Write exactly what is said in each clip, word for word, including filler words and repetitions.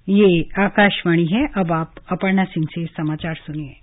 ये आकाशवाणी है। अब आप अपर्णा सिंह से समाचार सुनिए।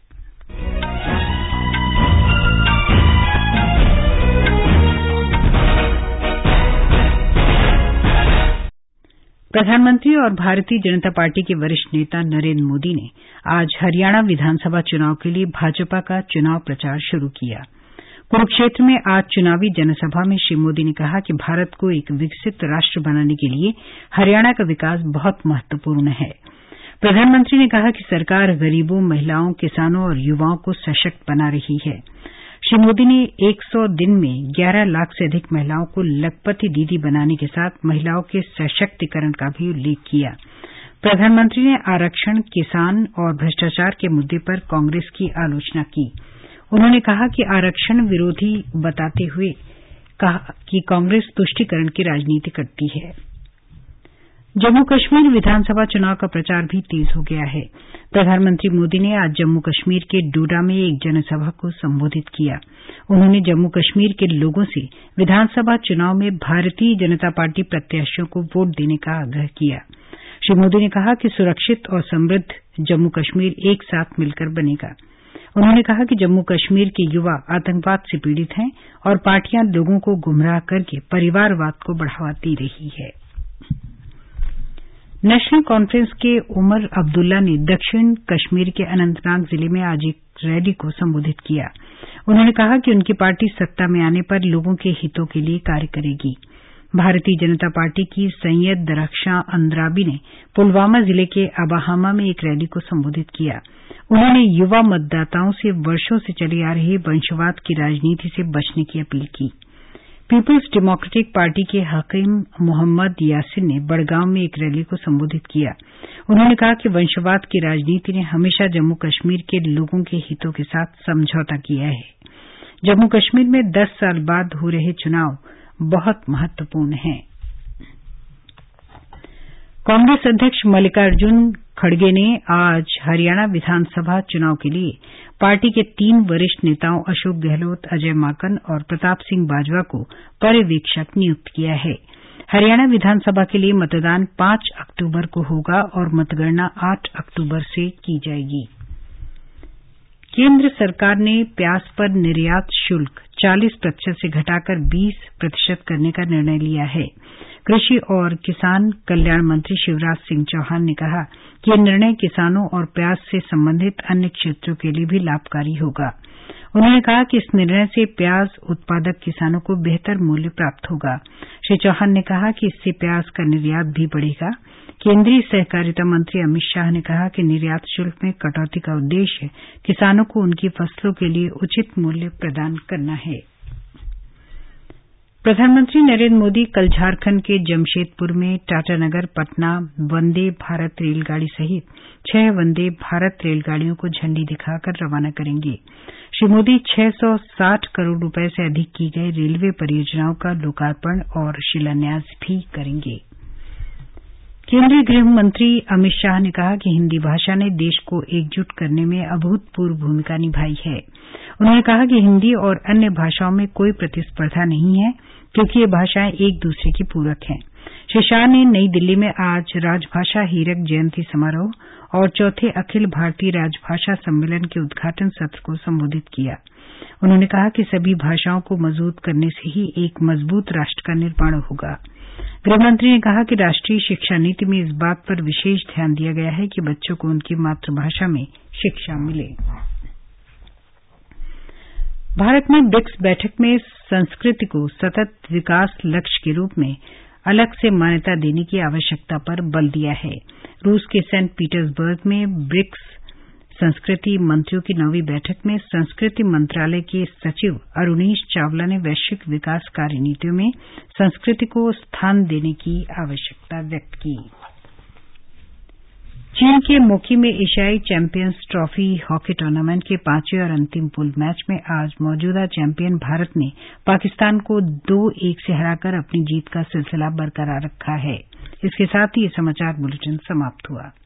प्रधानमंत्री और भारतीय जनता पार्टी के वरिष्ठ नेता नरेंद्र मोदी ने आज हरियाणा विधानसभा चुनाव के लिए भाजपा का चुनाव प्रचार शुरू किया। कुरुक्षेत्र में आज चुनावी जनसभा में श्री मोदी ने कहा कि भारत को एक विकसित राष्ट्र बनाने के लिए हरियाणा का विकास बहुत महत्वपूर्ण है। प्रधानमंत्री ने कहा कि सरकार गरीबों, महिलाओं, किसानों और युवाओं को सशक्त बना रही है। श्री मोदी ने एक सौ दिन में ग्यारह लाख से अधिक महिलाओं को लखपति दीदी बनाने के साथ महिलाओं के सशक्तिकरण का भी उल्लेख किया। प्रधानमंत्री ने आरक्षण, किसान और भ्रष्टाचार के मुद्दे पर कांग्रेस की आलोचना की। उन्होंने कहा कि आरक्षण विरोधी बताते हुए कहा कि कांग्रेस तुष्टीकरण की राजनीति करती है। जम्मू कश्मीर विधानसभा चुनाव का प्रचार भी तेज हो गया है। प्रधानमंत्री मोदी ने आज जम्मू कश्मीर के डोडा में एक जनसभा को संबोधित किया। उन्होंने जम्मू कश्मीर के लोगों से विधानसभा चुनाव में भारतीय जनता पार्टी प्रत्याशियों को वोट देने का आग्रह किया। श्री मोदी ने कहा कि सुरक्षित और समृद्ध जम्मू कश्मीर एक साथ मिलकर बनेगा। उन्होंने कहा कि जम्मू कश्मीर के युवा आतंकवाद से पीड़ित हैं और पार्टियां लोगों को गुमराह करके परिवारवाद को बढ़ावा दे रही है। नेशनल कॉन्फ्रेंस के उमर अब्दुल्ला ने दक्षिण कश्मीर के अनंतनाग जिले में आज एक रैली को संबोधित किया। उन्होंने कहा कि उनकी पार्टी सत्ता में आने पर लोगों के हितों के लिए कार्य करेगी। भारतीय जनता पार्टी की सैयद दरख्शां अंद्राबी ने पुलवामा जिले के अबाहामा में एक रैली को संबोधित किया। उन्होंने युवा मतदाताओं से वर्षों से चली आ रही वंशवाद की राजनीति से बचने की अपील की। पीपुल्स डेमोक्रेटिक पार्टी के हकीम मोहम्मद यासिन ने बड़गांव में एक रैली को संबोधित किया। उन्होंने कहा कि वंशवाद की राजनीति ने हमेशा जम्मू कश्मीर के लोगों के हितों के साथ समझौता किया है। जम्मू कश्मीर में दस साल बाद हो रहे चुनाव बहुत महत्वपूर्ण हैं। कांग्रेस अध्यक्ष मल्लिकार्जुन खड़गे ने आज हरियाणा विधानसभा चुनाव के लिए पार्टी के तीन वरिष्ठ नेताओं अशोक गहलोत, अजय माकन और प्रताप सिंह बाजवा को पर्यवेक्षक नियुक्त किया है। हरियाणा विधानसभा के लिए मतदान पांच अक्टूबर को होगा और मतगणना आठ अक्टूबर से की जाएगी। केंद्र सरकार ने प्याज पर निर्यात शुल्क चालीस प्रतिशत से घटाकर बीस प्रतिशत करने का निर्णय लिया है। कृषि और किसान कल्याण मंत्री शिवराज सिंह चौहान ने कहा कि यह निर्णय किसानों और प्याज से संबंधित अन्य क्षेत्रों के लिए भी लाभकारी होगा। उन्होंने कहा कि इस निर्णय से प्याज उत्पादक किसानों को बेहतर मूल्य प्राप्त होगा। श्री चौहान ने कहा कि इससे प्याज का निर्यात भी बढ़ेगा। केंद्रीय सहकारिता मंत्री अमित शाह ने कहा कि निर्यात शुल्क में कटौती का उद्देश्य किसानों को उनकी फसलों के लिए उचित मूल्य प्रदान करना है। प्रधानमंत्री नरेंद्र मोदी कल झारखंड के जमशेदपुर में टाटानगर पटना वंदे भारत रेलगाड़ी सहित छह वंदे भारत रेलगाड़ियों को झंडी दिखाकर रवाना करेंगे। श्री मोदी छह सौ साठ करोड़ रुपए से अधिक की गई रेलवे परियोजनाओं का लोकार्पण और शिलान्यास भी करेंगे। केंद्रीय गृह मंत्री अमित शाह ने कहा कि हिंदी भाषा ने देश को एकजुट करने में अभूतपूर्व भूमिका निभाई है। उन्होंने कहा कि हिंदी और अन्य भाषाओं में कोई प्रतिस्पर्धा नहीं है, क्योंकि ये भाषाएं एक दूसरे की पूरक हैं। श्री शाह ने नई दिल्ली में आज राजभाषा हीरक जयंती समारोह और चौथे अखिल भारतीय राजभाषा सम्मेलन के उद्घाटन सत्र को संबोधित किया। उन्होंने कहा कि सभी भाषाओं को मजबूत करने से ही एक मजबूत राष्ट्र का निर्माण होगा। गृहमंत्री ने कहा कि राष्ट्रीय शिक्षा नीति में इस बात पर विशेष ध्यान दिया गया है कि बच्चों को उनकी मातृभाषा में शिक्षा मिले। भारत में ब्रिक्स बैठक में संस्कृति को सतत विकास लक्ष्य के रूप में अलग से मान्यता देने की आवश्यकता पर बल दिया है। रूस के सेंट पीटर्सबर्ग में ब्रिक्स संस्कृति मंत्रियों की नौवीं बैठक में संस्कृति मंत्रालय के सचिव अरुणेश चावला ने वैश्विक विकास कार्यनीतियों में संस्कृति को स्थान देने की आवश्यकता व्यक्त की। चीन के मोकी में एशियाई चैंपियंस ट्रॉफी हॉकी टूर्नामेंट के पांचवें और अंतिम पूल मैच में आज मौजूदा चैंपियन भारत ने पाकिस्तान को दो एक से हराकर अपनी जीत का सिलसिला बरकरार रखा है। इसके साथ ही ये समाचार बुलेटिन समाप्त हुआ।